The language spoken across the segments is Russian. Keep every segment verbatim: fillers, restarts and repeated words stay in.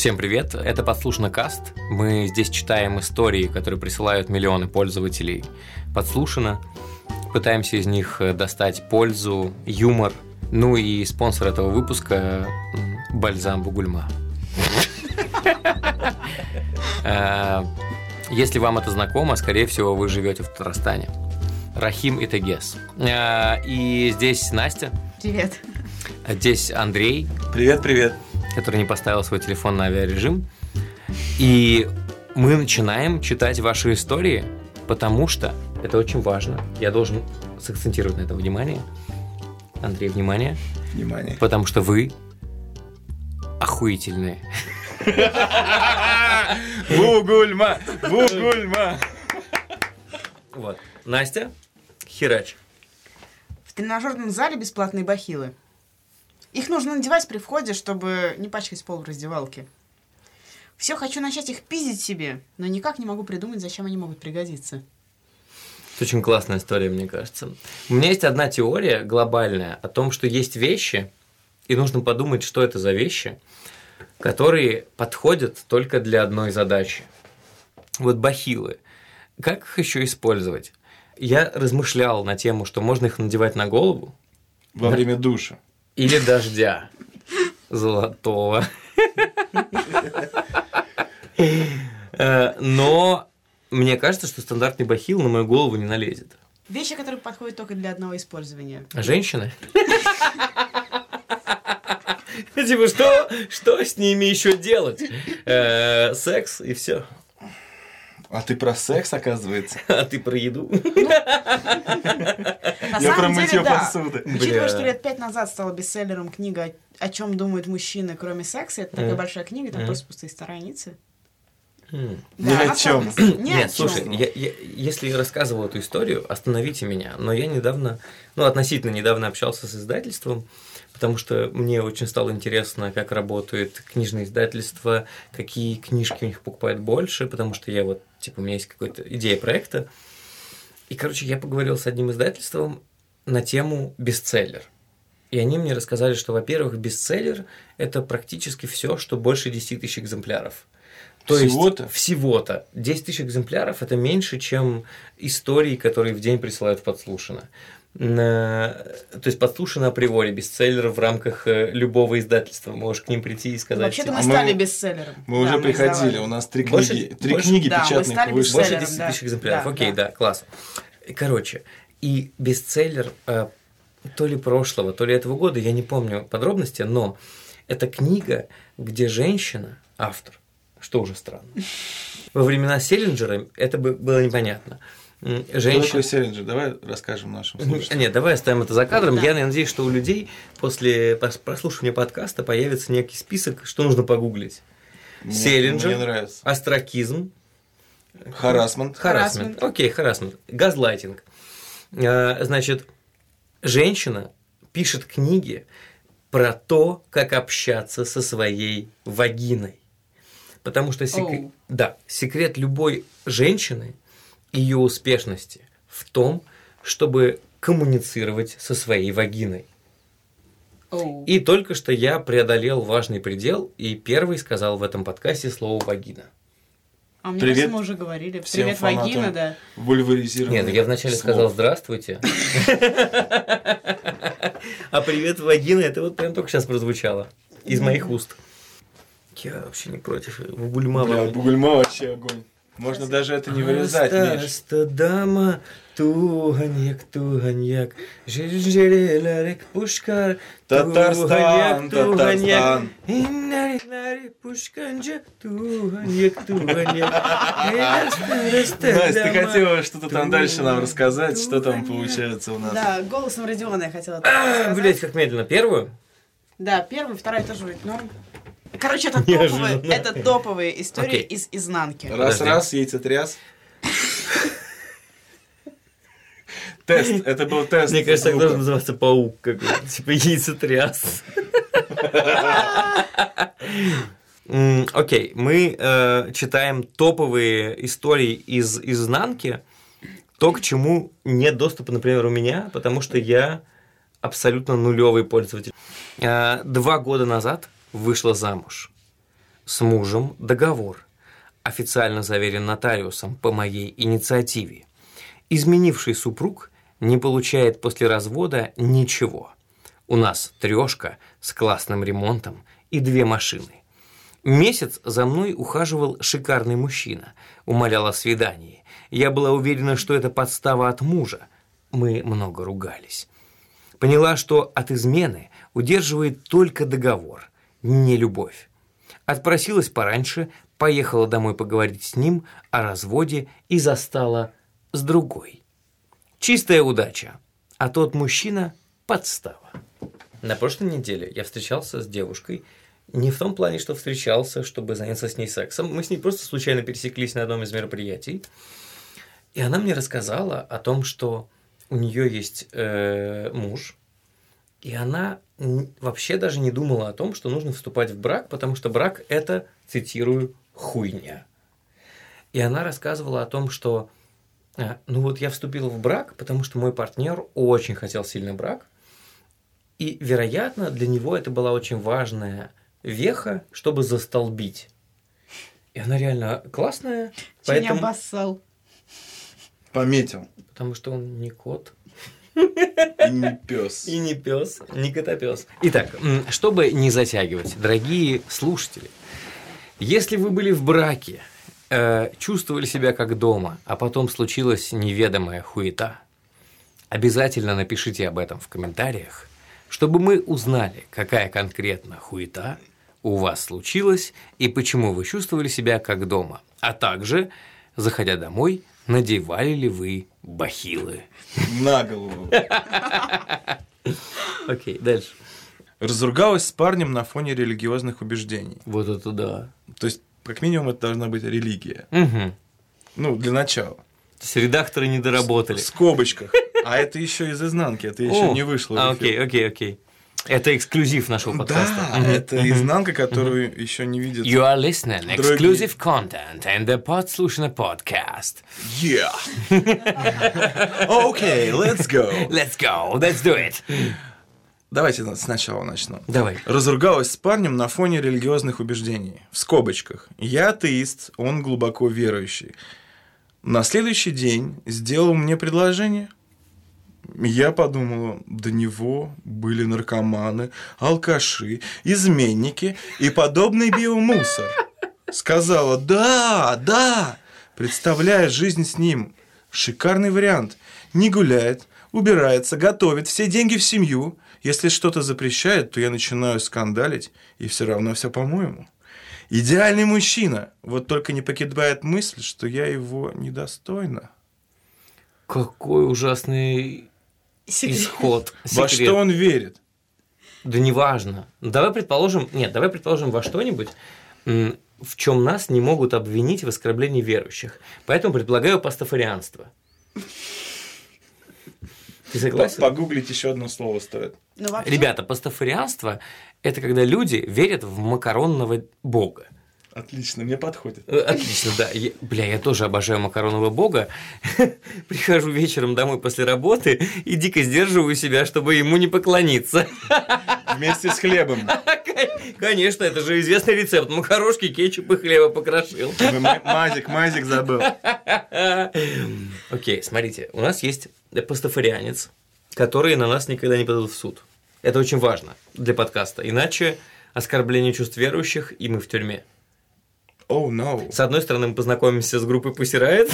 Всем привет, это Подслушано Каст. Мы здесь читаем истории, которые присылают миллионы пользователей Подслушано. Пытаемся из них достать пользу, юмор. Ну и спонсор этого выпуска – Бальзам Бугульма. Если вам это знакомо, скорее всего, вы живете в Татарстане. Рахим и Тегес. И здесь Настя. Привет. Здесь Андрей. Привет, привет. Который не поставил свой телефон на авиарежим. И мы начинаем читать ваши истории, потому что это очень важно. Я должен сакцентировать на это внимание. Андрей, внимание. Внимание. Потому что вы охуительные. Бугульма! Бугульма! Вот. Настя, херач. В тренажерном зале бесплатные бахилы. Их нужно надевать при входе, чтобы не пачкать пол в раздевалке. Все хочу начать их пиздить себе, но никак не могу придумать, зачем они могут пригодиться. Это очень классная история, мне кажется. У меня есть одна теория глобальная о том, что есть вещи, и нужно подумать, что это за вещи, которые подходят только для одной задачи. Вот бахилы. Как их еще использовать? Я размышлял на тему, что можно их надевать на голову. Во время душа. Или дождя золотого. Но мне кажется, что стандартный бахил на мою голову не налезет. Вещи, которые подходят только для одного использования. Женщины? Типа, что, что с ними еще делать? Секс и все. А ты про секс, оказывается? А ты про еду? Я про мытье посуды. Учитывая, что лет пять назад стала бестселлером книга «О чем думают мужчины, кроме секса». Это такая большая книга, там просто пустые страницы. Ни о чем. Нет, слушай, если я рассказывал эту историю, остановите меня. Но я недавно, ну, относительно недавно общался с издательством, потому что мне очень стало интересно, как работает книжное издательство, какие книжки у них покупают больше, потому что я вот, типа, у меня есть какая-то идея проекта. И, короче, я поговорил с одним издательством на тему бестселлер. И они мне рассказали, что, во-первых, бестселлер – это практически все, что больше десяти тысяч экземпляров. То всего-то? есть всего-то. десять тысяч экземпляров – это меньше, чем истории, которые в день присылают в Подслушано. То есть Подслушано априори бестселлер в рамках любого издательства. Можешь к ним прийти и сказать. Вообще-то мы стали бестселлером. Мы уже приходили, у нас три книги, три книги печатных вышло. Больше десяти тысяч экземпляров. Окей, да, класс. Короче, и бестселлер то ли прошлого, то ли этого года, я не помню подробности, но это книга, где женщина, автор, что уже странно. Во времена Селлинджера это бы было непонятно. Женщина... Что такое Селлинджер? Давай расскажем нашим слушателям. Нет, давай оставим это за кадром. Да. Я надеюсь, что у людей после прослушивания подкаста появится некий список, что нужно погуглить. Мне, Селлинджер, мне нравится. Астракизм, Харассмент. Харассмент. Окей, харассмент. Газлайтинг. Значит, женщина пишет книги про то, как общаться со своей вагиной. Потому что секрет, oh. да, секрет любой женщины, ее успешности в том, чтобы коммуницировать со своей вагиной. Oh. И только что я преодолел важный предел и первый сказал в этом подкасте слово «вагина». А мне Привет. кажется, мы уже говорили. Привет, вагина, да. Вульваризированных Нет, я вначале слов. сказал «здравствуйте». А «привет, вагина» это вот прям только сейчас прозвучало из моих уст. Я вообще не против. Бугульма. Бля, Бугульма вообще огонь. Можно даже это не вырезать, Миш. Аста дама, туганьяк, туганьяк, жиржиреларик пушкар, Татарстан, Татарстан. Иннари пушканджа, туганьяк, туганьяк. Настя, ты хотела что-то там дальше нам рассказать, что там получается у нас? Да, голосом Родиона я хотела сказать. Блять, как медленно. Первую? Да, первую, вторая тоже вроде норм. Короче, это топовые, это топовые истории Окей. из изнанки. Раз-раз, яйцетряс. Тест, это был тест. Мне кажется, так должен называться паук какой-то, типа яйцетряс. Окей, мы э, читаем топовые истории из изнанки, то, к чему нет доступа, например, у меня, потому что я абсолютно нулевый пользователь. Э, два года назад вышла замуж. с мужем договор. Официально заверен нотариусом по моей инициативе. Изменивший супруг не получает после развода ничего. У нас трешка с классным ремонтом и две машины. Месяц за мной ухаживал шикарный мужчина, умолял о свидании. Я была уверена, что это подстава от мужа. Мы много ругались. Поняла, что от измены удерживает только договор, не любовь. Отпросилась пораньше, поехала домой поговорить с ним о разводе и застала с другой. Чистая удача, а тот мужчина – подстава. На прошлой неделе я встречался с девушкой, не в том плане, что встречался, чтобы заняться с ней сексом. Мы с ней просто случайно пересеклись на одном из мероприятий. И она мне рассказала о том, что у нее есть э, муж, и она вообще даже не думала о том, что нужно вступать в брак, потому что брак – это, цитирую, хуйня. И она рассказывала о том, что ну вот я вступила в брак, потому что мой партнер очень хотел сильно брак, и, вероятно, для него это была очень важная веха, чтобы застолбить. И она реально классная. Че поэтому... не обоссал? Пометил. Потому что он не кот. И не пес. И не пес, не котопес. Итак, чтобы не затягивать, дорогие слушатели, если вы были в браке, э, чувствовали себя как дома, а потом случилась неведомая хуета, обязательно напишите об этом в комментариях, чтобы мы узнали, какая конкретно хуета у вас случилась и почему вы чувствовали себя как дома, а также, заходя домой, надевали ли вы бахилы? На голову. Окей, дальше. Разругалась с парнем на фоне религиозных убеждений. Вот это да. То есть, как минимум, это должна быть религия. Угу. Ну, для начала. То есть, редакторы не доработали. В скобочках. А это еще из изнанки, это еще О, не вышло. А, окей, окей, окей. Это эксклюзив нашего подкаста. Да, mm-hmm. это изнанка, которую mm-hmm. еще не видят. You are listening exclusive content in the Подслушано podcast. Yeah. Okay, let's go. Let's go, let's do it. Давайте сначала начну. Давай. Разругалась с парнем на фоне религиозных убеждений. В скобочках. Я атеист, он глубоко верующий. На следующий день сделал мне предложение. Я подумала, до него были наркоманы, алкаши, изменники и подобный биомусор. Сказала, да, да, представляя жизнь с ним. Шикарный вариант. Не гуляет, убирается, готовит, все деньги в семью. Если что-то запрещает, то я начинаю скандалить, и все равно все по-моему. Идеальный мужчина, вот только не покидает мысль, что я его недостойна. Какой ужасный секрет. Исход. Секрет. Во что он верит? Да неважно. Давай предположим, нет, давай предположим во что-нибудь, в чем нас не могут обвинить в оскорблении верующих. Поэтому предлагаю пастафарианство. Ты согласен? Погуглить еще одно слово стоит. Ну, вообще... Ребята, пастафарианство – это когда люди верят в макаронного бога. Отлично, мне подходит. Отлично, да. Я, бля, я тоже обожаю макаронного бога. Прихожу вечером домой после работы и дико сдерживаю себя, чтобы ему не поклониться. Вместе с хлебом. Конечно, это же известный рецепт. Макарошки, кетчуп и хлеба покрошил. Мазик, мазик забыл. Окей, смотрите. У нас есть пастафарианец, который на нас никогда не подадут в суд. Это очень важно для подкаста. Иначе оскорбление чувств верующих, и мы в тюрьме. Oh, no. С одной стороны, мы познакомимся с группой Pussy Riot,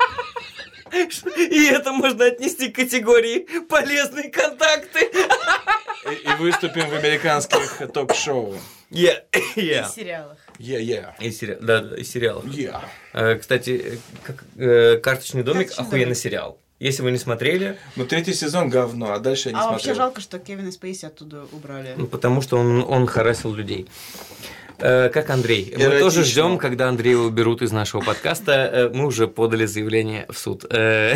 и это можно отнести к категории «полезные контакты». И выступим в американских ток-шоу. Yeah, yeah. И сериалах. Yeah, yeah. И сери... Да, да, и сериалах. Yeah. Кстати, как, э, «Карточный домик» Карточный охуенный домик. Сериал. Если вы не смотрели... Ну, третий сезон говно, а дальше я не а смотрел. вообще жалко, что Кевина Спейси оттуда убрали. Ну, потому что он, он харасил людей. Э, как Андрей. Мы Эротично. тоже ждем, когда Андрея уберут из нашего подкаста. Э, мы уже подали заявление в суд. Э,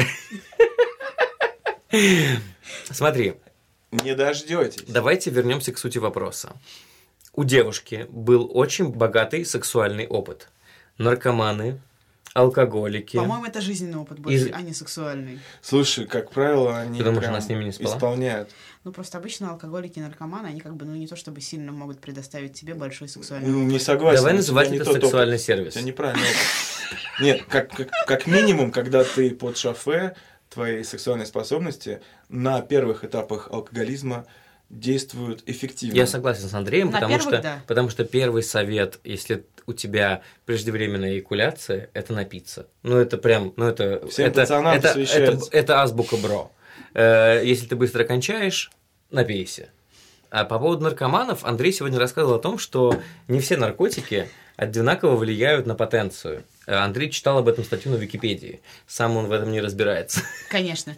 Смотри. Не дождетесь. Давайте вернемся к сути вопроса. У девушки был очень богатый сексуальный опыт. Наркоманы, алкоголики. По-моему, это жизненный опыт больше, Из- а не сексуальный. Слушай, как правило, они Ты думаешь, прям она с ними не спала? исполняют. Ну, просто обычно алкоголики и наркоманы, они как бы, ну, не то чтобы сильно могут предоставить тебе большой сексуальный Ну, опыт. Не согласен. Давай у называть тебя не это тот опыт. сексуальный сервис. Это неправильно. Нет, как, как, как минимум, когда ты под шофе, твои сексуальные способности на первых этапах алкоголизма действуют эффективно. Я согласен с Андреем, На потому первых, что, да. потому что первый совет, если у тебя преждевременная эякуляция, это напиться. Ну, это прям, ну, это... Всем это, пацанам это, это, посвящается. это азбука бро. Э, Если ты быстро кончаешь, напейся. А по поводу наркоманов, Андрей сегодня рассказывал о том, что не все наркотики одинаково влияют на потенцию. Э, Андрей читал об этом статью на Википедии. Сам он в этом не разбирается. Конечно.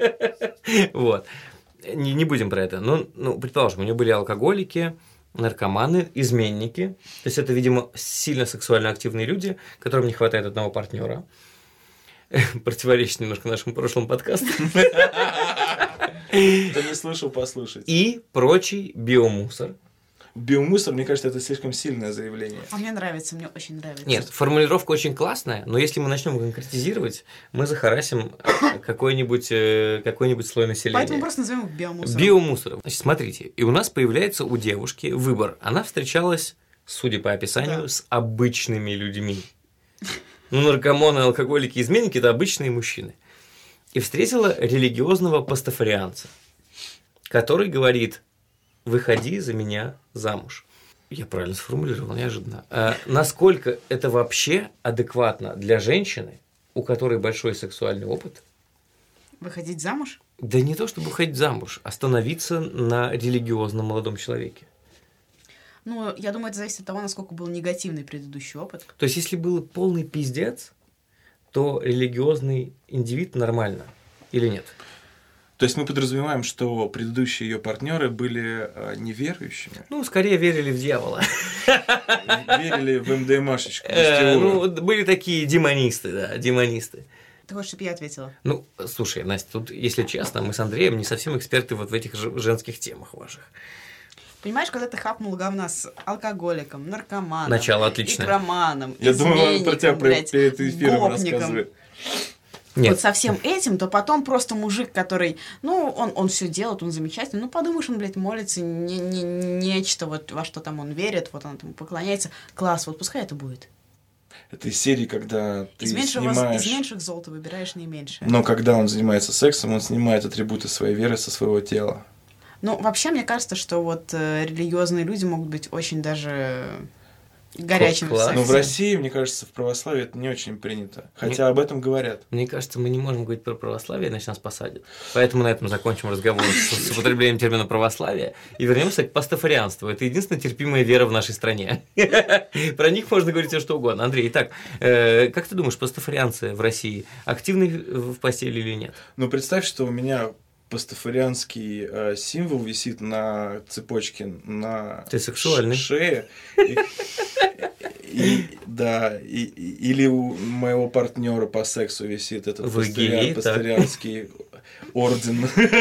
Вот. Не, не будем про это. Ну, ну, предположим, у него были алкоголики, наркоманы, изменники. То есть это, видимо, сильно сексуально активные люди, которым не хватает одного партнера. Противоречит немножко нашему прошлому подкасту. Кто не слышал, послушать. И прочий биомусор. Биомусор, мне кажется, это слишком сильное заявление. А мне нравится, мне очень нравится. Нет, формулировка очень классная, но если мы начнем конкретизировать, мы захарасим какой-нибудь, э, какой-нибудь слой населения. Поэтому просто назовем их биомусором. Биомусором. Значит, смотрите, и у нас появляется у девушки выбор. Она встречалась, судя по описанию, Да. с обычными людьми. Ну, наркоманы, алкоголики, изменники – это обычные мужчины. И встретила религиозного пастафарианца, который говорит: выходи за меня замуж. Я правильно сформулировал, неожиданно. А насколько это вообще адекватно для женщины, у которой большой сексуальный опыт? Выходить замуж? Да не то, чтобы выходить замуж, а становиться на религиозном молодом человеке. Ну, я думаю, это зависит от того, насколько был негативный предыдущий опыт. То есть, если был полный пиздец, то религиозный индивид нормально или нет? То есть мы подразумеваем, что предыдущие ее партнеры были э, неверующими, Ну, скорее верили в дьявола. верили в МДМашечку. Э, гостевую. Ну, вот были такие демонисты, да, демонисты. Ты хочешь, чтобы я ответила? Ну, слушай, Настя, тут, если честно, мы с Андреем не совсем эксперты вот в этих ж- женских темах ваших. Понимаешь, когда ты хапнул говна с алкоголиком, наркоманом, Начало отличное. игроманом, Я думаю, он про тебя изменником, при- блядь, перед эфиром гопником, рассказывает. Нет, вот со всем этим, то потом просто мужик, который, ну, он, он все делает, он замечательный, ну, подумаешь, он, блядь, молится, не, не, нечто, вот во что там он верит, вот он там поклоняется, класс, вот пускай это будет. Это из серии, когда ты Из меньшего, снимаешь... из меньших зол ты выбираешь наименьшее. Но когда он занимается сексом, он снимает атрибуты своей веры со своего тела. Ну, вообще, мне кажется, что вот э, религиозные люди могут быть очень даже горячими Класс. в сексе. Но в России, мне кажется, в православии это не очень принято. Хотя об этом говорят. мне кажется, мы не можем говорить про православие, иначе нас посадят. Поэтому на этом закончим разговор с, с употреблением термина православие и вернемся к пастафарианству. Это единственная терпимая вера в нашей стране. Про них можно говорить все что угодно. Андрей, итак, э, как ты думаешь, пастафарианцы в России активны в постели или нет? Но представь, что у меня пастафарианский э, символ висит на цепочке на Ты сексуальный. ш- шее. И, и- да, и- и- или у моего партнера по сексу висит этот Вы пастыря- геи, так? пастырянский орден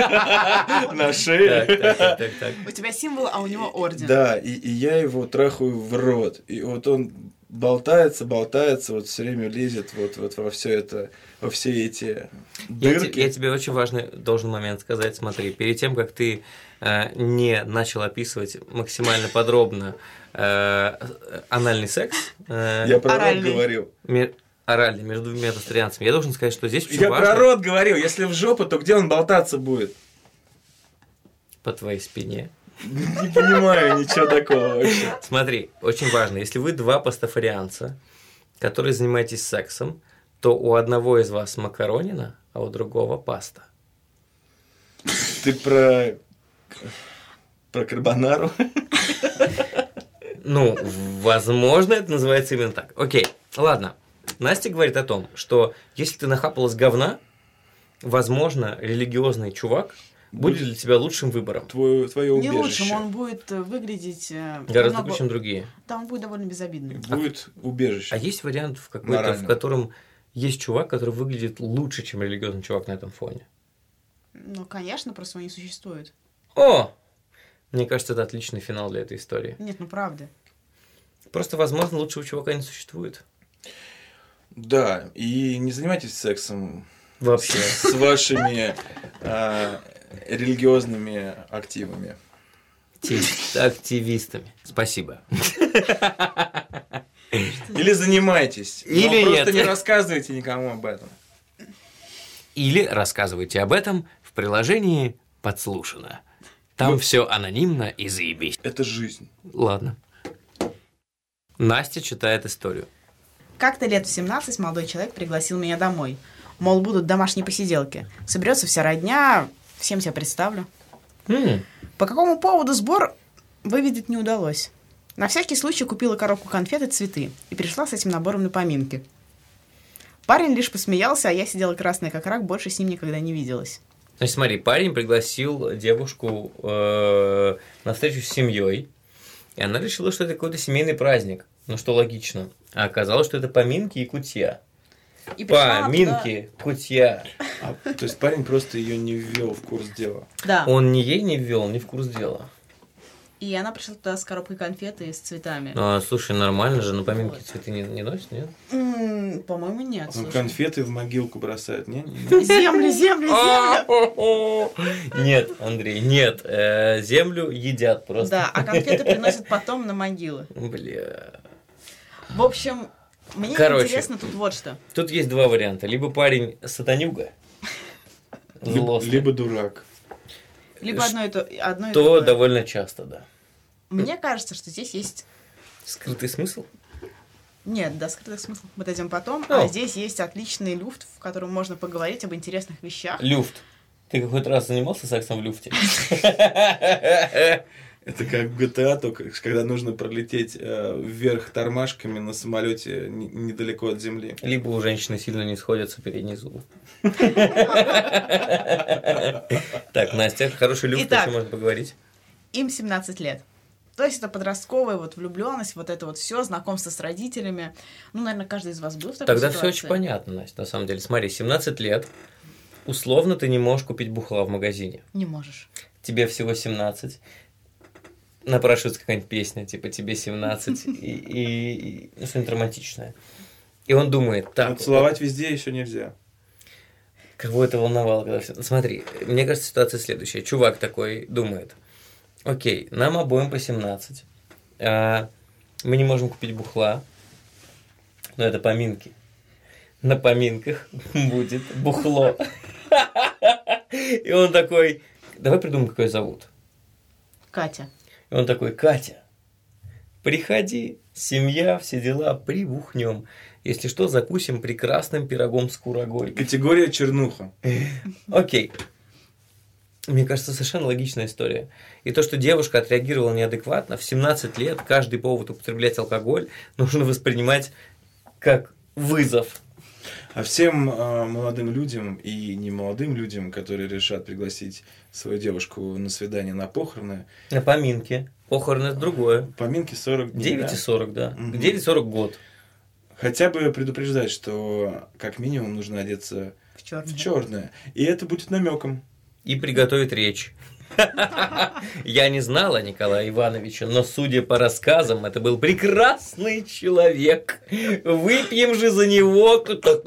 на Так, шее. так, так, так, так. У тебя символ, а у него орден. Да, и, и я его трахаю в рот. И вот он болтается, болтается, вот все время лезет вот, вот во все это, во все эти Я, дырки. те- я тебе очень важный должен момент сказать. Смотри, перед тем, как ты э, не начал описывать максимально подробно э, анальный секс, э, Я про рот Оральный. говорил. ме- оральный между двумя пастафарианцами, я должен сказать, что здесь очень Я важно про рот говорил. Если в жопу, то где он болтаться будет? по твоей спине. Не понимаю ничего такого вообще. Смотри, очень важно, если вы два пастафарианца, которые занимаетесь сексом, то у одного из вас макаронина, а у другого паста. Ты про... Про карбонару? Ну, возможно, это называется именно так. Окей, ладно. Настя говорит о том, что если ты нахапалась говна, возможно, религиозный чувак будет для тебя лучшим выбором. Твое, твое Не убежище. лучшим, он будет э, выглядеть... э, Гораздо намного- лучше, чем другие. Да, он будет довольно безобидным. Будет убежище. А есть вариант в какой-то, в Морально. котором есть чувак, который выглядит лучше, чем религиозный чувак на этом фоне? Ну, конечно, просто его не существует. О! Мне кажется, это отличный финал для этой истории. Нет, ну правда. Просто, возможно, лучшего чувака не существует. Да, и не занимайтесь сексом Вообще. с вашими а, религиозными активами. Активистами. Спасибо. Или занимайтесь. Или но просто нет. не рассказывайте никому об этом. Или рассказывайте об этом в приложении «Подслушано». Там Ну. все анонимно и заебись. Это жизнь. Ладно. Настя читает историю. Как-то лет в семнадцать молодой человек пригласил меня домой. Мол, будут домашние посиделки. Соберется вся родня, всем тебя представлю. М, По какому поводу сбор выведать не удалось. На всякий случай купила коробку конфет и цветы и пришла с этим набором на поминки. Парень лишь посмеялся, а я сидела красная как рак, больше с ним никогда не виделась. Значит, смотри, парень пригласил девушку э, на встречу с семьей, и она решила, что это какой-то семейный праздник. Ну, что логично. А оказалось, что это поминки и кутья. И пришла она Поминки, кутья. А, то есть парень просто ее не ввел в курс дела. туда- Да. Он ни ей не ввел, ни в курс дела. И она пришла туда с коробкой конфет и с цветами. А, слушай, нормально же, на поминки цветы не, не носят, нет? М, По-моему, нет. Ну, слушай. конфеты в могилку бросают, не? Не. Землю, землю, А, землю. Нет, Андрей, нет. э, Землю едят просто. Да, а конфеты приносят потом на могилы. Бля. В общем, мне Короче. интересно тут вот что. Тут есть два варианта. Либо парень сатанюга, Либо, злостный, либо дурак. Либо одно и то, одно и то другое. довольно часто, да. Мне кажется, что здесь есть... Скрытый смысл? Нет, до скрытых смыслов мы дойдем потом. О. А здесь есть отличный люфт, в котором можно поговорить об интересных вещах. Люфт. Ты какой-то раз занимался сексом в люфте? Это как в джи ти эй, только когда нужно пролететь э, вверх тормашками на самолете не- недалеко от земли. Либо у женщины сильно не сходятся передние зубы. Так, Настя, хороший люфт, о Итак. чем можно поговорить? Им семнадцать лет. То есть это подростковая вот влюбленность, вот это вот все, знакомство с родителями. Ну, наверное, каждый из вас был в такой Тогда все ситуации. очень понятно, Настя, на самом деле. Смотри, семнадцать лет, условно ты не можешь купить бухла в магазине. Не можешь. Тебе всего семнадцать, напрашивается какая-нибудь песня, типа тебе семнадцать, и, и, и ну, что-нибудь романтичное. И он думает, так, Но целовать везде еще нельзя. кого это волновало, когда все... Смотри, мне кажется, ситуация следующая. Чувак такой думает, окей, нам обоим по семнадцать, а, мы не можем купить бухла, но это поминки. На поминках будет бухло. И он такой, давай придумаем, как ее зовут. Катя. И он такой, Катя, приходи, семья, все дела, прибухнем. Если что, закусим прекрасным пирогом с курагой. Категория чернуха. Окей. Мне кажется, совершенно логичная история. И то, что девушка отреагировала неадекватно, в семнадцать лет каждый повод употреблять алкоголь нужно воспринимать как вызов. А всем э, молодым людям и не молодым людям, которые решат пригласить свою девушку на свидание на похороны, На поминке. Похороны – это другое. поминки сорок дней. девять да? и сорок, да. Мгм. девять сорок год. Хотя бы предупреждать, что как минимум нужно одеться В черный. в черное. И это будет намеком. И приготовить речь. Я не знала Николая Ивановича, но, судя по рассказам, это был прекрасный человек. Выпьем же за него.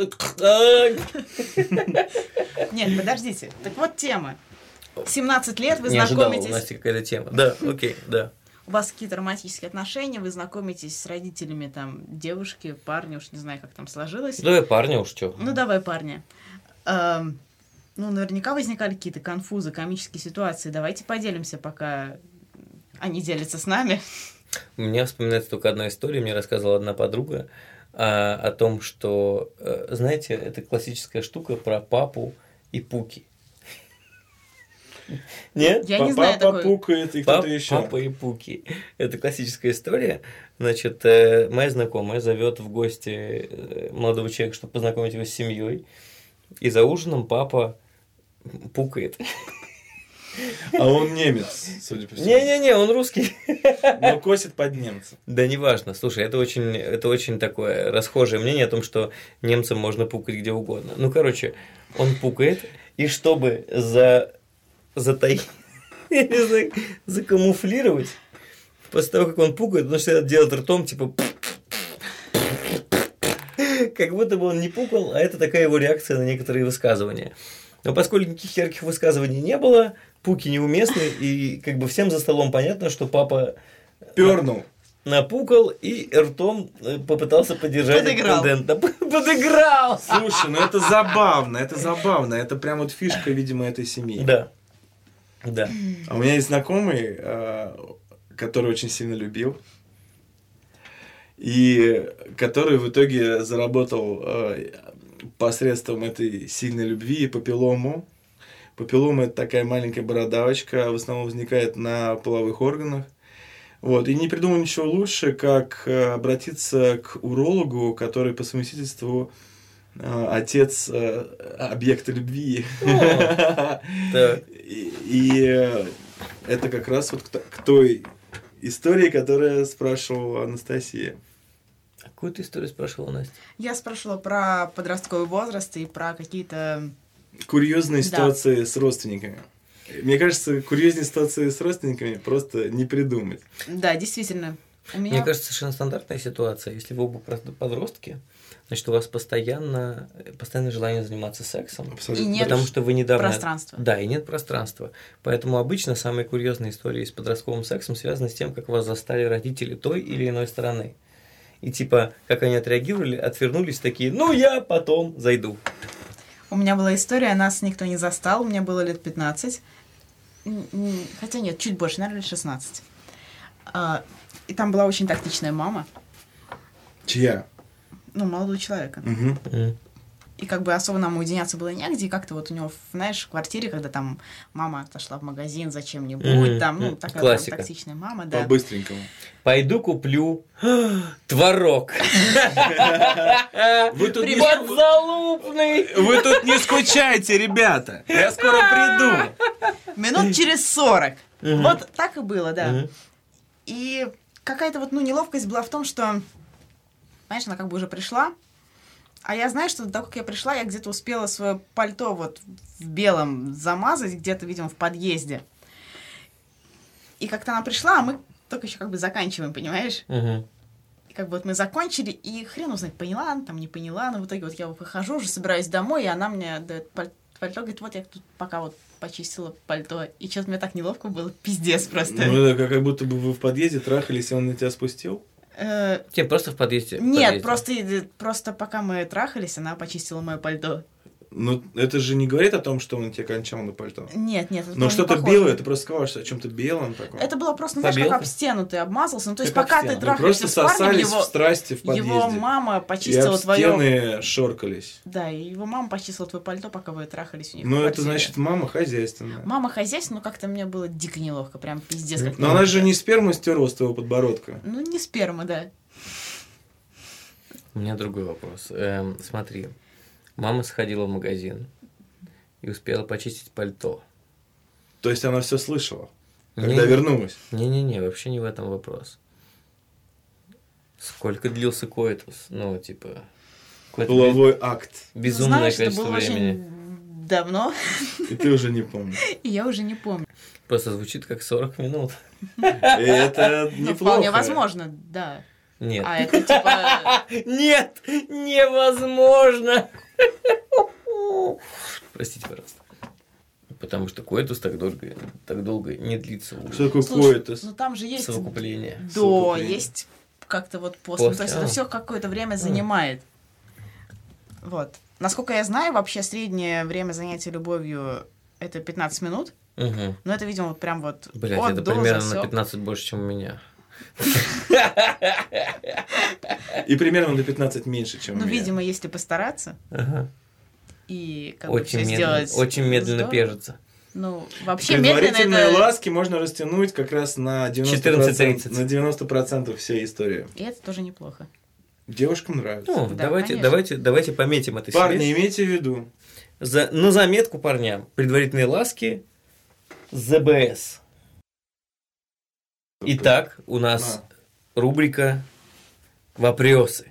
Нет, подождите. Так вот тема. семнадцать лет, вы Не ожидала у знакомитесь, Насти какая-то тема. Да, окей, да. у вас какие-то романтические отношения, вы знакомитесь с родителями там девушки, парня, уж не знаю, как там сложилось. Давай парня уж что. Ну, давай, парня. Эм, ну, наверняка возникали какие-то конфузы, комические ситуации. Давайте поделимся, пока они делятся с нами. У меня вспоминается только одна история. Мне рассказывала одна подруга а, о том, что, э, знаете, это классическая штука про папу и Пуки. Нет? Я не знаю Папа такой. пукает и кто-то Пап- еще. Папа и Пуки. Это классическая история. Значит, э, моя знакомая зовет в гости э, молодого человека, чтобы познакомить его с семьей. И за ужином папа пукает. А он немец, судя по всему. Не-не-не, он русский. Но косит под немца. Да неважно. Слушай, это очень, это очень такое расхожее мнение о том, что немцам можно пукать где угодно. Ну, короче, он пукает, и чтобы за... затаить, я не знаю, закамуфлировать, после того, как он пукает, он начинает делать ртом, типа... Как будто бы он не пукал, а это такая его реакция на некоторые высказывания. Но поскольку никаких ярких высказываний не было, пуки неуместны, и как бы всем за столом понятно, что папа Пернул. напукал и ртом попытался поддержать Подыграл. претендента. Подыграл! Слушай, ну это забавно, это забавно. Это прям вот фишка, видимо, этой семьи. Да. Да. А у меня есть знакомый, э, который очень сильно любил, и который в итоге заработал э, посредством этой сильной любви папиллому. Папиллома – это такая маленькая бородавочка, в основном возникает на половых органах. Вот. И не придумал ничего лучше, как э, обратиться к урологу, который по совместительству э, отец э, объекта любви. Так. И, и э, это как раз вот к, т- к той истории, которая спрашивала Анастасия. А какую ты историю спрашивала, Настя? Я спрашивала про подростковый возраст и про какие-то... Курьезные Да. ситуации с родственниками. Мне кажется, курьезные ситуации с родственниками просто не придумать. Да, действительно. У меня... Мне кажется, совершенно стандартная ситуация. Если вы оба просто подростки, значит, у вас постоянно, постоянное желание заниматься сексом. Абсолютно. И нет Потому что вы недавно... пространства. Да, и нет пространства. Поэтому обычно самые курьезные истории с подростковым сексом связаны с тем, как вас застали родители той или иной стороны. И типа, как они отреагировали, отвернулись такие, ну я потом зайду. У меня была история, нас никто не застал, мне было лет пятнадцать. М, м, Хотя нет, чуть больше, наверное, лет шестнадцать. А, И там была очень тактичная мама, Чья? ну, молодого человека. Мгм. М. И как бы особо нам уединяться было негде, и как-то вот у него, знаешь, в квартире, когда там мама отошла в магазин за чем-нибудь, Мгм. там, ну, Мгм. такая Классика. прям токсичная мама, да. По-быстренькому. Пойду куплю творог. Вы тут, не, Подзалупный. вы тут не скучайте, ребята. Я скоро приду. Минут через сорок. Мгм. Вот так и было, да. Мгм. И какая-то вот, ну, неловкость была в том, что, знаешь, она как бы уже пришла, а я знаю, что до того, как я пришла, я где-то успела свое пальто вот в белом замазать, где-то, видимо, в подъезде. И как-то она пришла, а мы только еще как бы заканчиваем, понимаешь? Мгм. И как бы вот мы закончили, и хрен узнать, поняла она там, не поняла, но в итоге вот я выхожу, уже собираюсь домой, и она мне дает паль- пальто, говорит, вот я тут пока вот почистила пальто, и что-то мне так неловко было, пиздец просто. Ну, это как будто бы вы в подъезде трахались, и он на тебя спустил. Э, Тебе просто в подъезде. в Нет, подъезде. просто, просто пока мы трахались, она почистила мое пальто. Ну, это же не говорит о том, что он тебя кончал на пальто. Нет, нет, это Но было что-то не похоже. белое, ты просто сказала о чем-то белом таком. Это было просто, знаешь, Побелка? как об стену ты обмазался. Ну, то есть, Как об пока стену. ты Вы Вы трахаешься просто с парнем, сосались его, в страсти в подъезде. его мама И почистила об твое... стены шоркались. Да, и его мама почистила твое пальто, пока вы трахались у них в Ну, это квартире. значит, мама хозяйственная. Мама хозяйственная, но как-то мне было дико неловко, прям пиздец. как Но она неловко. же не сперму стерла с твоего подбородка. Ну, не сперма, да. У меня другой вопрос. Эм, смотри, мама сходила в магазин и успела почистить пальто. То есть она все слышала, когда Не-не. вернулась. Не-не-не, вообще не в этом вопрос. Сколько длился коитус? Ну, типа... какое-то Половой акт. безумное Знаешь, это количество было времени. очень давно, И ты уже не помнишь. и я уже не помню. Просто звучит как сорок минут. И это Ну, неплохо. вполне возможно, да. Нет. А это типа... Нет, невозможно. Простите, пожалуйста. Потому что коитус так долго, так долго не длится у Что такое Слушай, коитус? ну там же есть совокупления. до, Совокупление. есть как-то вот после. Ну, После, то есть а. это все какое-то время занимает. Вот. Насколько я знаю, вообще среднее время занятия любовью это пятнадцать минут. Угу. Но это, видимо, вот прям вот Блять, от это до примерно засёк. на пятнадцать больше, чем у меня. И примерно на пятнадцать меньше, чем у Ну, меня. видимо, если постараться Ага. и как бы Очень все медленно, сделать очень медленно здорово. пежится. Ну, вообще медленно Предварительные это... ласки можно растянуть как раз на девяносто четырнадцать процентов, тридцать. на девяносто процентов всей истории. И это тоже неплохо. Девушкам нравится. Ну, Да, давайте, конечно. давайте, давайте пометим это Парни, себе. имейте в виду. За, на заметку парням. Предварительные ласки ЗБС. Итак, у нас рубрика «Вопросы».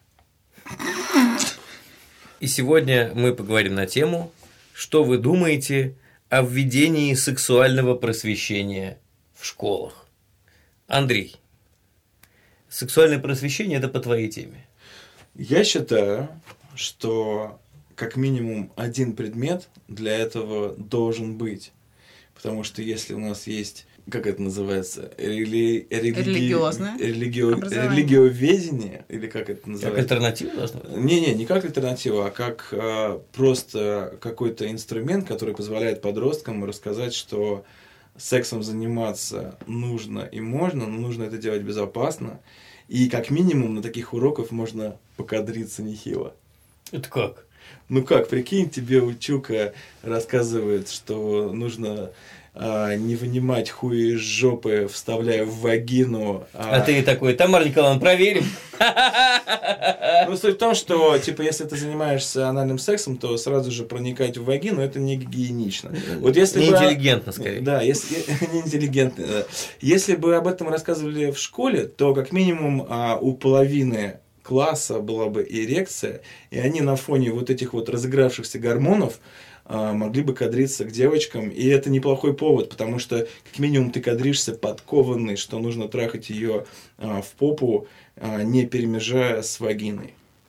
И сегодня мы поговорим на тему, что вы думаете о введении сексуального просвещения в школах. Андрей, сексуальное просвещение – это по твоей теме. Я считаю, что как минимум один предмет для этого должен быть. Потому что если у нас есть, как это называется, рели... религи... Религиозное религио... образование. религиоведение, или как это называется? Как альтернатива должна быть? Не-не, не как альтернатива, а как а, просто какой-то инструмент, который позволяет подросткам рассказать, что сексом заниматься нужно и можно, но нужно это делать безопасно. И как минимум на таких уроках можно покадриться нехило. Это как? Ну как, прикинь, тебе училка рассказывает, что нужно а, не вынимать хуй из жопы, вставляя в вагину. А, а ты такой, Тамара Николаевна, проверим. Ну, суть в том, что, типа, если ты занимаешься анальным сексом, то сразу же проникать в вагину, это не гигиенично. Вот если Неинтеллигентно, бы... скорее. Да, если... неинтеллигентно. Да. Если бы об этом рассказывали в школе, то, как минимум, а, у половины класса была бы эрекция, и они на фоне вот этих вот разыгравшихся гормонов а, могли бы кадриться к девочкам, и это неплохой повод, потому что, как минимум, ты кадришься подкованный, что нужно трахать ее а, в попу, а, не перемежая с вагиной.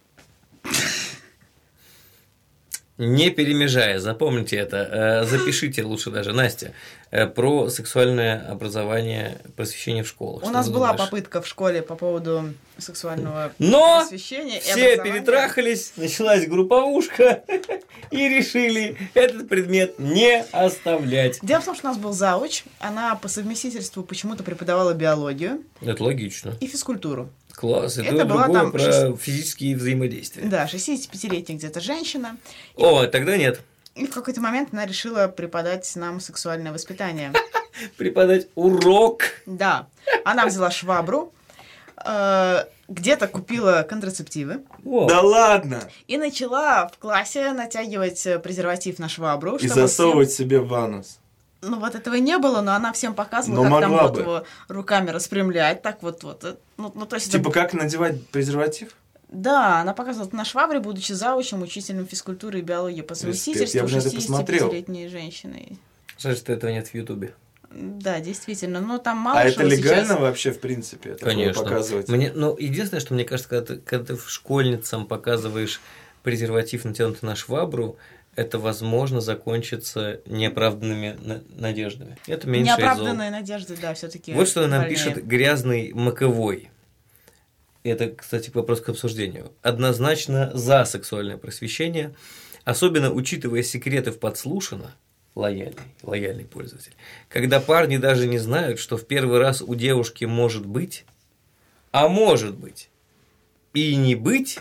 Не перемежая, запомните это, запишите лучше даже, Настя, про сексуальное образование, просвещение в школах. У нас была попытка в школе по поводу сексуального Но просвещения. все перетрахались, началась групповушка и решили этот предмет не оставлять. Дело в том, что у нас был зауч, она по совместительству почему-то преподавала биологию. Это логично. И физкультуру. Класс, это, это была там про шесть... физические взаимодействия. Да, шестидесятипятилетняя где-то женщина. О, и... тогда нет. И в какой-то момент она решила преподать нам сексуальное воспитание. Преподать урок. Да. Она взяла швабру, где-то купила контрацептивы. Да ладно! И начала в классе натягивать презерватив на швабру. И засовывать всем... себе в анус. Ну, вот этого не было, но она всем показывала, но как там вот бы. его руками распрямлять, так вот вот. Ну, ну, то есть типа это... как надевать презерватив? Да, она показывала на швабре, будучи заучем, учителем физкультуры и биологии по совместительству шестидесятипятилетней женщиной. Жаль, что этого нет в Ютубе. Да, действительно, но там мало а что это легально сейчас... вообще, в принципе, это Конечно. показывать? Мне, ну, единственное, что мне кажется, когда ты, когда ты школьницам показываешь презерватив, натянутый на швабру, это, возможно, закончится неоправданными надеждами. Это меньше Неоправданные надежды, да, все-таки. Вот что нам больнее. пишет грязный Маковой. Это, кстати, вопрос к обсуждению. Однозначно за сексуальное просвещение, особенно учитывая секреты в подслушано, лояльный, лояльный пользователь, когда парни даже не знают, что в первый раз у девушки может быть, а может быть и не быть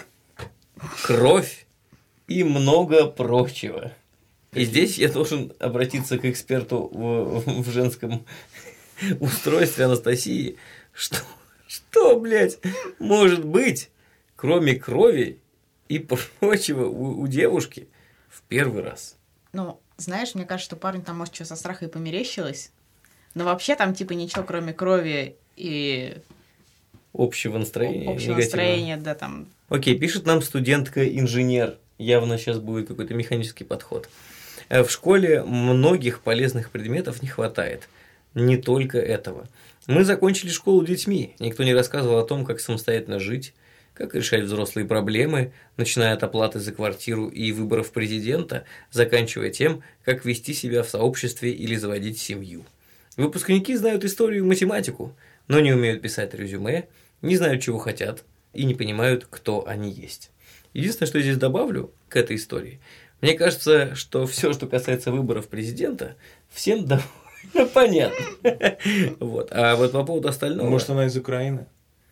кровь и много прочего. И здесь я должен обратиться к эксперту в, в женском устройстве Анастасии, что, что, блядь, может быть, кроме крови и прочего у, у девушки в первый раз. Ну, знаешь, мне кажется, что парень там, может, что со страха и померещилось, но вообще там, типа, ничего, кроме крови и... Общего настроения. Общего настроения, да, там... Окей, пишет нам студентка-инженер. Явно сейчас будет какой-то механический подход. В школе многих полезных предметов не хватает. Не только этого. Мы закончили школу детьми. Никто не рассказывал о том, как самостоятельно жить, как решать взрослые проблемы, начиная от оплаты за квартиру и выборов президента, заканчивая тем, как вести себя в сообществе или заводить семью. Выпускники знают историю и математику, но не умеют писать резюме, не знают, чего хотят и не понимают, кто они есть. Единственное, что я здесь добавлю к этой истории, мне кажется, что все, что касается выборов президента, всем довольно понятно. Вот. А вот по поводу остального... Может, она из Украины?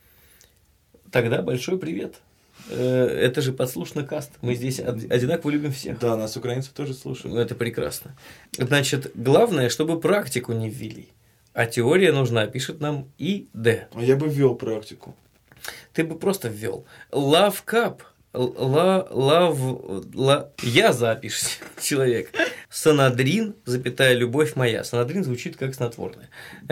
Тогда большой привет. Это же подслушанный каст. Мы здесь одинаково любим всех. Да, нас украинцев тоже слушают. Это прекрасно. Значит, главное, чтобы практику не ввели. А теория нужна, пишет нам И Д. А я бы ввел практику. Ты бы просто ввел. Love Cup. Ла, лав, ла... Я запишись, человек. Санадрин, запятая, любовь моя. Санадрин звучит как снотворное.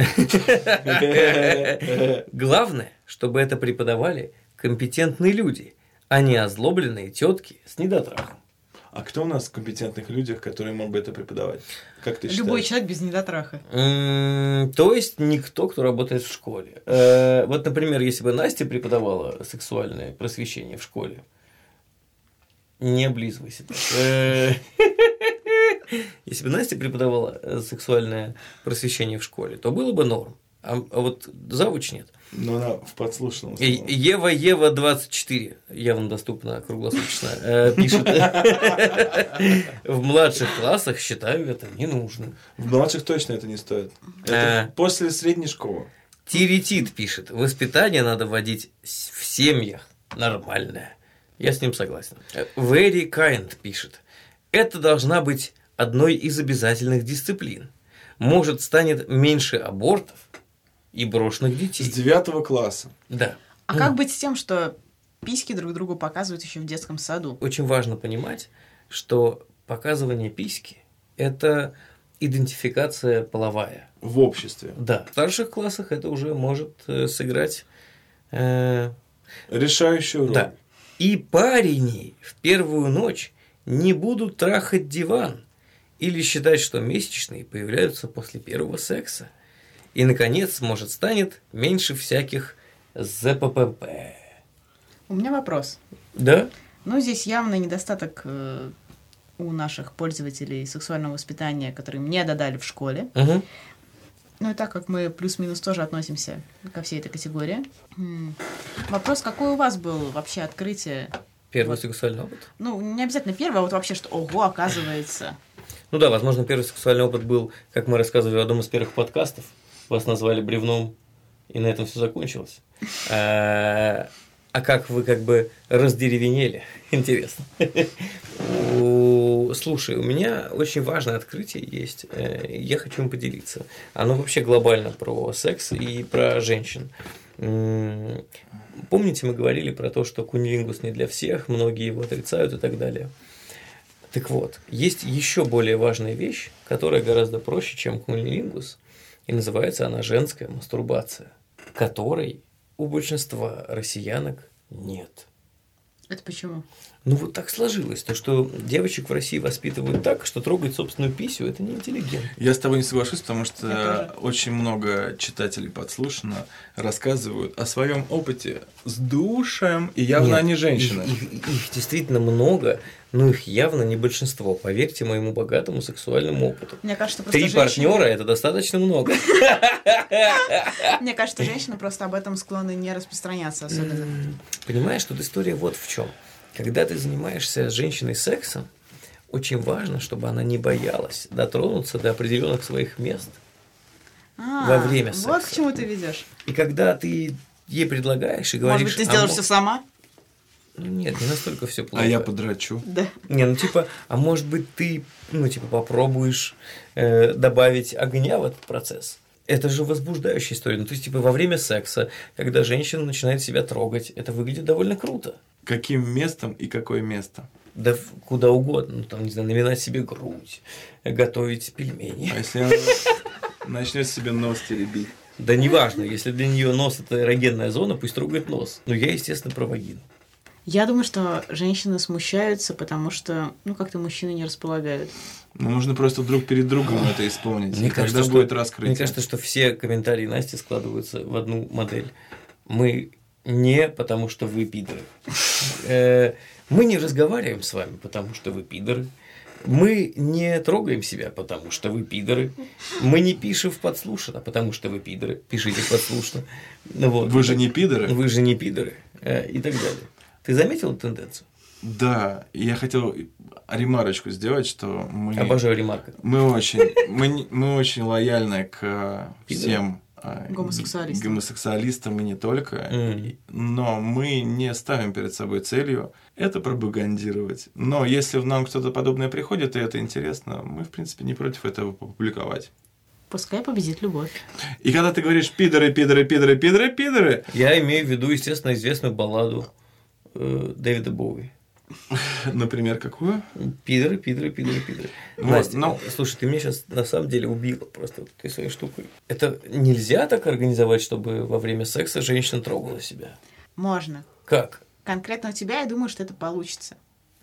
Главное, чтобы это преподавали компетентные люди, а не озлобленные тетки с недотрахом. А кто у нас в компетентных людях, которые мог бы это преподавать? Как ты считаешь? Любой человек без недотраха. М, То есть никто, кто работает в школе. Э, Вот, например, если бы Настя преподавала сексуальное просвещение в школе, не облизывайся. так. Э, Если бы Настя преподавала э, сексуальное просвещение в школе, то было бы норм. А а вот завуч нет. Но она в подслушанном. Э, Ева Ева двадцать четыре явно доступна круглосуточно. э, Пишет. В младших классах считаю это ненужным. В младших точно это не стоит. Это А. после средней школы. Тиретит пишет. Воспитание надо вводить с- в семьях. Нормальное. Я с ним согласен. Very kind пишет. Это должна быть одной из обязательных дисциплин. Может, станет меньше абортов и брошенных С детей. девятого класса. Да. А как быть с тем, что письки друг другу показывают еще в детском саду? Очень важно понимать, что показывание письки – это идентификация половая. В обществе. Да. В старших классах это уже может э, сыграть э, Решающую роль. Да. И парени в первую ночь не будут трахать диван или считать, что месячные появляются после первого секса. И, наконец, может, станет меньше всяких ЗППП. У меня вопрос. Да? Ну, здесь явно недостаток э, у наших пользователей сексуального воспитания, которые мне додали в школе. Угу. Ну и так как мы плюс-минус тоже относимся ко всей этой категории. м, Вопрос, какое у вас было вообще открытие? Первый Вот. сексуальный опыт. Ну, не обязательно первое, а вот вообще, что ого, оказывается. Ну да, возможно, первый сексуальный опыт был, как мы рассказывали в одном из первых подкастов. Вас назвали бревном, и на этом все закончилось. А а как вы как бы раздеревенели? Интересно. У- Слушай, у меня очень важное открытие есть. э, Я хочу им поделиться. Оно вообще глобально про секс и про женщин. М, Помните, мы говорили про то, что кунилингус не для всех, многие его отрицают и так далее. Так вот, есть еще более важная вещь, которая гораздо проще, чем кунилингус, и называется она женская мастурбация, которой у большинства россиянок нет. Это почему? Ну вот так сложилось, то что девочек в России воспитывают так, что трогать собственную писю – это не интеллигентно. Я с тобой не соглашусь, потому что Я очень много читателей подслушано рассказывают о своем опыте с душем, и явно Нет, они женщины. Их, их- их действительно много, но их явно не большинство. Поверьте моему богатому сексуальному опыту. Мне кажется, просто Три женщины- партнера это достаточно много. Мне кажется, женщины просто об этом склонны не распространяться особенно. Понимаешь, тут история вот в чем. Когда ты занимаешься с женщиной сексом, очень важно, чтобы она не боялась дотронуться до определенных своих мест. А, Во время Вот секса. к чему ты ведешь. И когда ты ей предлагаешь и говоришь... Может быть, ты «А сделаешь мо- все сама? Ну нет, не настолько все плохо. А я подрачу. Да. Не, ну типа, а может быть ты, ну типа, попробуешь э, добавить огня в этот процесс? Это же возбуждающая история. Ну то есть, типа, во время секса, когда женщина начинает себя трогать, это выглядит довольно круто. Каким местом и какое место? Да в- куда угодно. Ну там, не знаю, наминать себе грудь, готовить пельмени. А если она начнет себе нос теребить? Да неважно, если для нее нос это эрогенная зона, пусть трогает нос. Но я, естественно, про вагину. Я думаю, что женщины смущаются, потому что, ну, как-то мужчины не располагают. Ну, нужно просто друг перед другом это исполнить. Мне и кажется, тогда что- будет раскрытие. Мне кажется, что все комментарии Насти складываются в одну модель. Мы не потому, что вы пидоры. Э, Мы не разговариваем с вами, потому что вы пидоры. Мы не трогаем себя, потому что вы пидоры. Мы не пишем в подслушано, потому что вы пидоры. Пишите в подслушано. Ну вот. Вы же не пидоры? Вы же не пидоры. Э, И так далее. Ты заметил тенденцию? Да, и я хотел ремарочку сделать, что мы... Обожаю ремарка. Мы очень, мы, не- мы очень лояльны к всем а, Гомосексуалистам. гомосексуалистам и не только, Мгм. но мы не ставим перед собой целью это пропагандировать. Но если в нам кто-то подобное приходит, и это интересно, мы, в принципе, не против этого опубликовать. Пускай победит любовь. И когда ты говоришь «пидоры, пидоры, пидоры, пидоры, пидоры», Я имею в виду, естественно, известную балладу э, Дэвида Боуи. например, какую? Пидоры, пидоры, пидоры, пидоры. Вот, Настя, ну- слушай, ты меня сейчас на самом деле убила просто ты своей штукой. Это нельзя так организовать, чтобы во время секса женщина трогала себя? Можно. Как? Конкретно у тебя, я думаю, что это получится.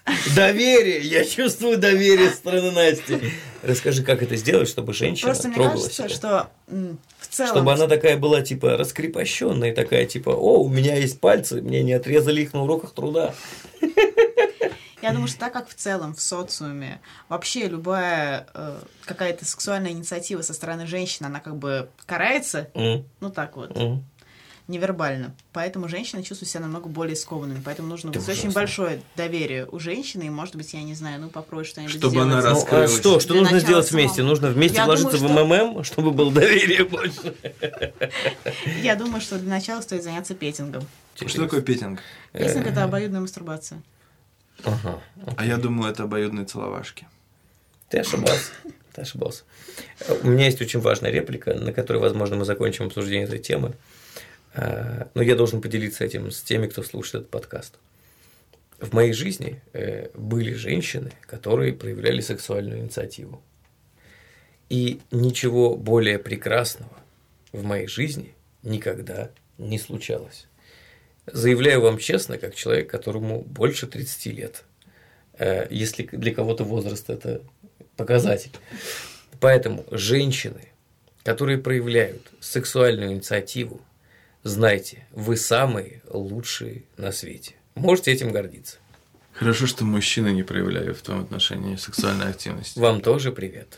Доверие! Я чувствую доверие со стороны Насти. Расскажи, как это сделать, чтобы женщина Просто мне трогала кажется, себя. что м, в целом... Чтобы она такая была, типа, раскрепощенная, такая, типа, о, у меня есть пальцы, мне не отрезали их на уроках труда. Я думаю, что так как в целом в социуме вообще любая э, какая-то сексуальная инициатива со стороны женщины, она как бы карается, Mm. ну так вот, Mm. невербально. Поэтому женщины чувствуют себя намного более скованными. Поэтому нужно Это быть очень ужасно. большое доверие у женщины, и, может быть, я не знаю, ну, попробуй что-нибудь Чтобы сделать. она Ну, а раскрылась. что, что Для нужно начала сделать самому. вместе? Нужно вместе Я вложиться думаю, в МММ, чтобы было доверие больше. Я думаю, что для начала стоит заняться петингом. Что такое петинг? Петинг — это обоюдная мастурбация. Ага. А я думал, это обоюдные целовашки. Ты ошибался. Ты ошибался. У меня есть очень важная реплика, на которой, возможно, мы закончим обсуждение этой темы. Но я должен поделиться этим с теми, кто слушает этот подкаст. В моей жизни были женщины, которые проявляли сексуальную инициативу. И ничего более прекрасного в моей жизни никогда не случалось. Заявляю вам честно, как человек, которому больше тридцати лет. Если для кого-то возраст – это показатель. Поэтому женщины, которые проявляют сексуальную инициативу, знайте, вы самые лучшие на свете. Можете этим гордиться. Хорошо, что мужчины не проявляли в том отношении сексуальной активности. Вам тоже привет.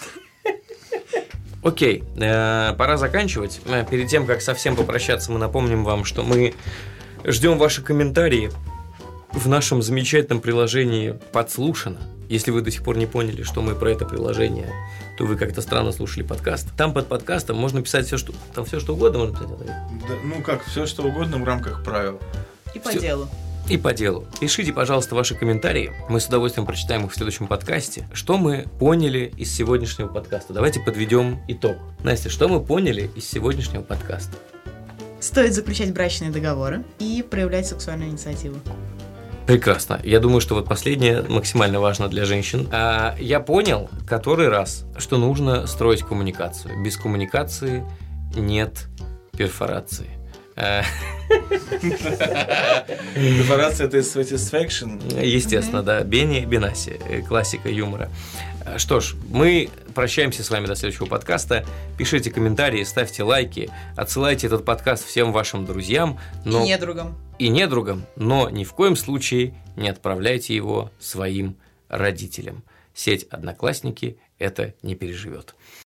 Окей, э, пора заканчивать. Э, Перед тем, как совсем попрощаться, мы напомним вам, что мы ждем ваши комментарии в нашем замечательном приложении «Подслушано». Если вы до сих пор не поняли, что мы про это приложение, то вы как-то странно слушали подкаст. Там под подкастом можно писать все, что там все, что угодно можно писать. Андрей. Да, ну как, все что угодно в рамках правил. И по Всё. делу. И по делу. Пишите, пожалуйста, ваши комментарии. Мы с удовольствием прочитаем их в следующем подкасте. Что мы поняли из сегодняшнего подкаста? Давайте подведем итог. Настя, что мы поняли из сегодняшнего подкаста? Стоит заключать брачные договоры и проявлять сексуальную инициативу. Прекрасно. Я думаю, что вот последнее максимально важно для женщин. А, я понял который раз, что нужно строить коммуникацию. Без коммуникации нет перфорации. А, Перфорация – это satisfaction. Естественно, да. Бенни Бенаси, э, классика юмора. А, Что ж, мы прощаемся с вами до следующего подкаста. Пишите комментарии, ставьте лайки, отсылайте этот подкаст всем вашим друзьям. Но... И недругам. и недругам, но ни в коем случае не отправляйте его своим родителям. Сеть «Одноклассники» это не переживет.